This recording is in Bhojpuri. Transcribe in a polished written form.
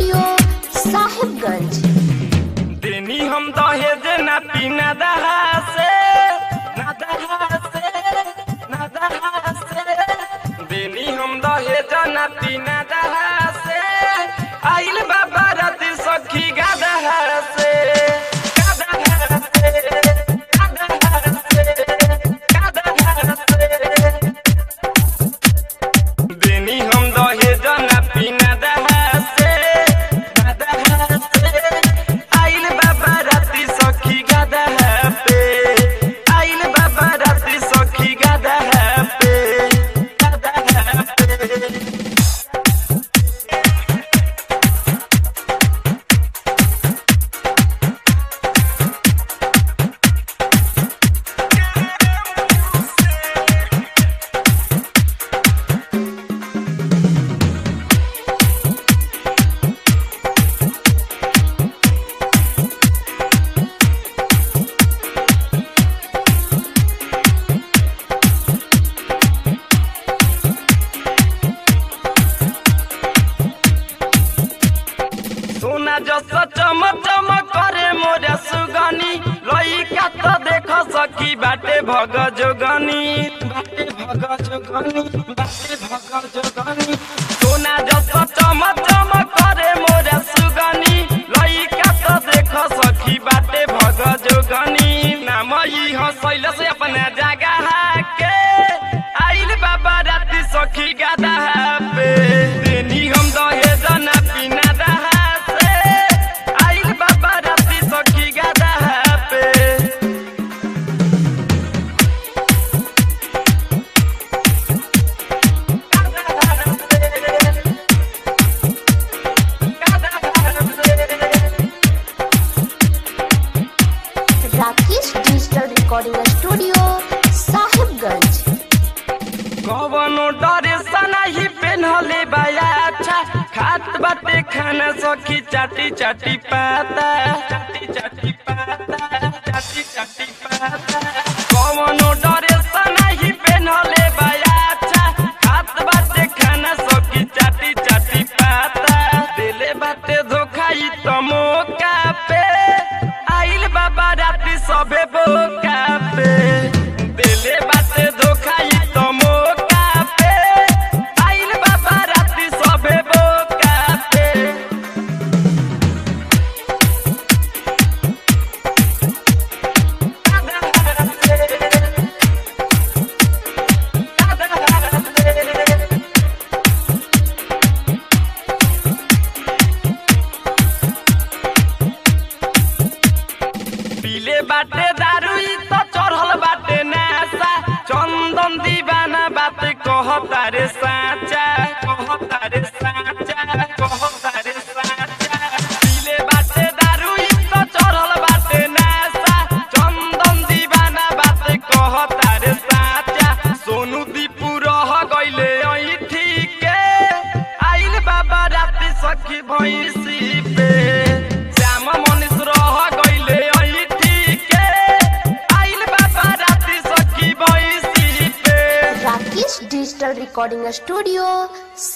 स्टूडियो साहिबगंज। देनी हम दहेज ना पीना दहा से देनी हम दहेज ना पीना दहा से आइल बाबा रात सखी गादा से देनी हम दहेज ना पीना दहा से आइल बाबा रात सखी गादा पे आइल बाबा रात सखी गादा पे सोना जस चमक चमक करे मोरा सुगनी लइका त देख सकी बाटे भग जोगनी सोना जस चमक चमक करे मोरा सुगनी लइका त देख सकी बाटे भग जोगनी नाम ई हसैल से अपना जगह के आइल बाबा रात सखी गादा पे देनी हम दहेज ना पीना दहा Rakesh digital recording studio Sahibganj. कवनो डरे सना ही पेन्हले बाया अच्छा खात बाटे खाना सखी चाटी चाटी पाता कवनो डरे सना ही पेन्हले बाया अच्छा खात बाटे खाना सखी चाटी चाटी पाता दिले बाटे धोखा ई त मौका पे आइल बाबा राती सबे बोका पे दिले बाटे धोखा ई त मौका पे आइल बाबा राती सबे बोका पे पीले बाटे दारू ई त चढ़ल बाटे नासा चंदन दीवाना बात कहता रे साचा पीले बाटे दारू ई त चढ़ल बाटे नासा चंदन दीवाना बात कहता रे साचा सोनू दीपू रह गइले ऐ ठीक आइल बाबा रात सखी भैंसी पे श्याम मनीष रह गइले ऐ ठीक आइल बाबा रात सखी भैंसी पे राकेश डिजिटल रिकॉर्डिंग स्टूडियो